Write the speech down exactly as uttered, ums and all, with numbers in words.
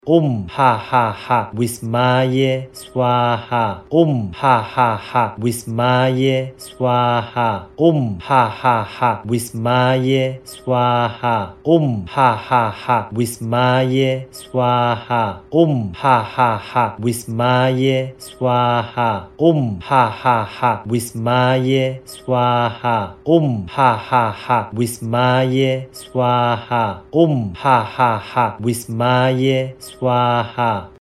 Om ha ha ha Wismaye Swaha. Om ha ha ha Wismaye Swaha. Om ha ha ha Wismaye Swaha. Om ha ha ha Wismaye Swaha. Om ha ha ha Wismaye Swaha. Om ha ha ha Wismaye Swaha. Om ha ha ha Wismaye Swaha. Om ha ha ha Wismaye Swaha.